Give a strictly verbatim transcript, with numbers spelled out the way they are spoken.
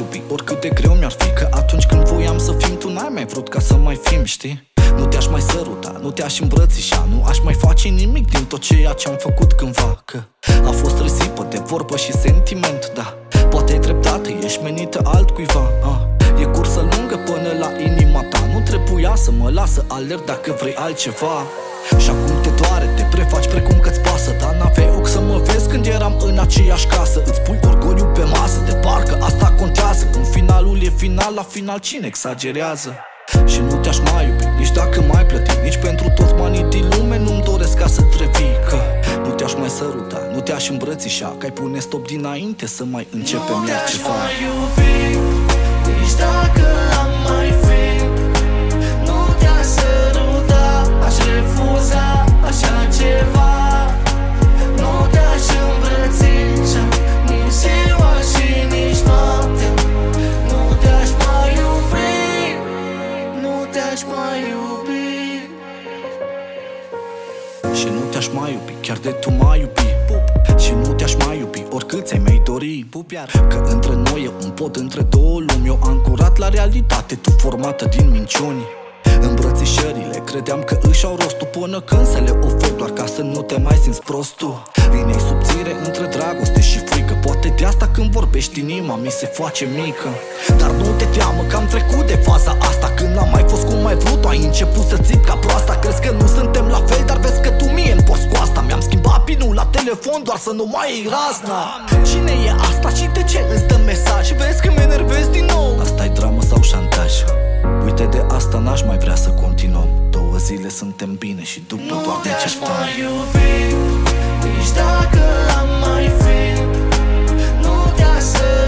iubi, oricât de greu mi-ar fi. Că atunci când voiam să fim, tu n-ai mai vrut ca să mai fim, știi? Nu te-aș mai săruta, nu te-aș îmbrățișa, nu aș mai face nimic din tot ceea ce-am făcut cândva. Că a fost risipă de vorbă și sentiment, da. Poate ai dreptate, ești menită altcuiva, ah. E cursă lungă până la inima ta. Nu trebuia să mă lasă alerg dacă vrei altceva. Și acum te doare, te prefaci precum că-ți pasă. Dar n-aveai ochi să mă vezi când eram în aceeași casă. Îți pui orgoliu pe masă, de parcă asta contează. Când finalul e final, la final cine exagerează? Și nu te-aș mai iubi, nici dacă mai plăti. Nici pentru toți banii din lume nu-mi doresc ca să revii. Că nu te-aș mai săruta, nu te-aș îmbrățișa. Că ai pune stop dinainte să mai începem iar ceva. Nu te-aș mai iubi, nici dacă am mai fi. Nu te-aș săruta, aș refuza așa ceva. Nu te-aș îmbrățișa, nici ziua și nici noaptea. Nu te-aș mai iubi, nu te-aș mai iubi. Și nu te-aș mai iubi, chiar de tu m-ai iubi. Și nu te-aș mai iubi, oricât ți-ai mai dori. Că între noi e un pod între două lumi. Eu ancorat la realitate, tu formată din minciuni. Îmbrățișările credeam că își au rostul, până când să le ofer doar ca să nu te mai simți prost tu. Linia-i subțire între dragoste și frică. Poate de asta când vorbești inima mi se face mică. Dar nu te teamă că am trecut de faza asta. Când n-am mai fost cum ai vrut, ai început să țip ca proasta. Crezi că nu suntem la fel, dar vezi că tu mie îmi porți cu asta. Mi-am schimbat pinul la telefon doar să nu mai iei razna. Cine e asta și de ce îți dă mesaj? Vezi că mă enervezi din nou. Asta-i dramă sau șantaj? Uite, de asta n-aș mai vrea să continuăm. Două zile suntem bine și după doar ne certăm. Nu te-aș mai iubi, nici dacă am mai fi. Nu te-aș săruta.